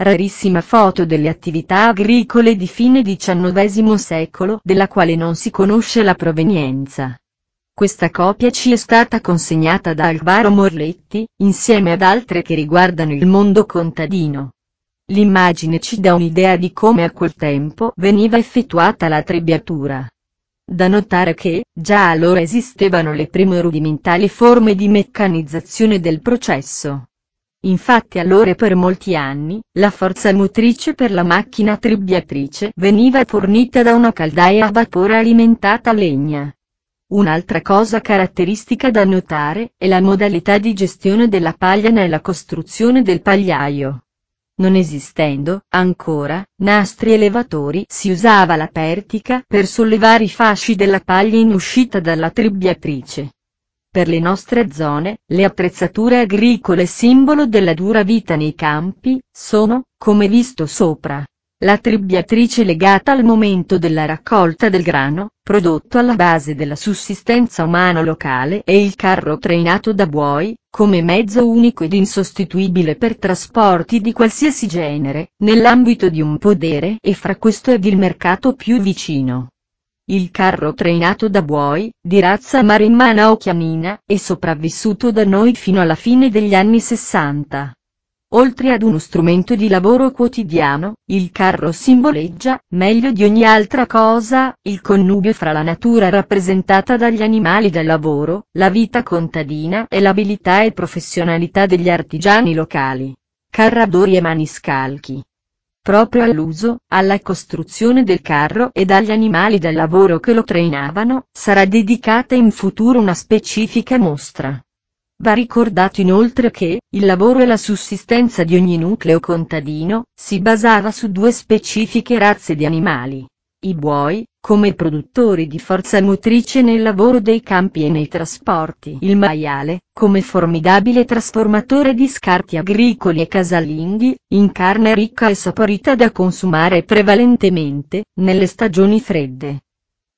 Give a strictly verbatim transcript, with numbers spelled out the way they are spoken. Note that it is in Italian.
rarissima foto delle attività agricole di fine diciannovesimo secolo della quale non si conosce la provenienza. Questa copia ci è stata consegnata da Alvaro Morletti, insieme ad altre che riguardano il mondo contadino. L'immagine ci dà un'idea di come a quel tempo veniva effettuata la trebbiatura. Da notare che, già allora esistevano le prime rudimentali forme di meccanizzazione del processo. Infatti allora e per molti anni, la forza motrice per la macchina trebbiatrice veniva fornita da una caldaia a vapore alimentata a legna. Un'altra cosa caratteristica da notare è la modalità di gestione della paglia nella costruzione del pagliaio. Non esistendo, ancora, nastri elevatori, si usava la pertica per sollevare i fasci della paglia in uscita dalla trebbiatrice. Per le nostre zone, le attrezzature agricole simbolo della dura vita nei campi, sono, come visto sopra, la trebbiatrice legata al momento della raccolta del grano, prodotto alla base della sussistenza umana locale, e il carro trainato da buoi, come mezzo unico ed insostituibile per trasporti di qualsiasi genere, nell'ambito di un podere e fra questo ed il mercato più vicino. Il carro trainato da buoi, di razza marimmana o chianina, è sopravvissuto da noi fino alla fine degli anni sessanta. Oltre ad uno strumento di lavoro quotidiano, il carro simboleggia, meglio di ogni altra cosa, il connubio fra la natura rappresentata dagli animali da lavoro, la vita contadina e l'abilità e professionalità degli artigiani locali, carradori e maniscalchi. Proprio all'uso, alla costruzione del carro e dagli animali da lavoro che lo trainavano, sarà dedicata in futuro una specifica mostra. Va ricordato inoltre che, il lavoro e la sussistenza di ogni nucleo contadino, si basava su due specifiche razze di animali. I buoi, come produttori di forza motrice nel lavoro dei campi e nei trasporti. Il maiale, come formidabile trasformatore di scarti agricoli e casalinghi, in carne ricca e saporita da consumare prevalentemente, nelle stagioni fredde.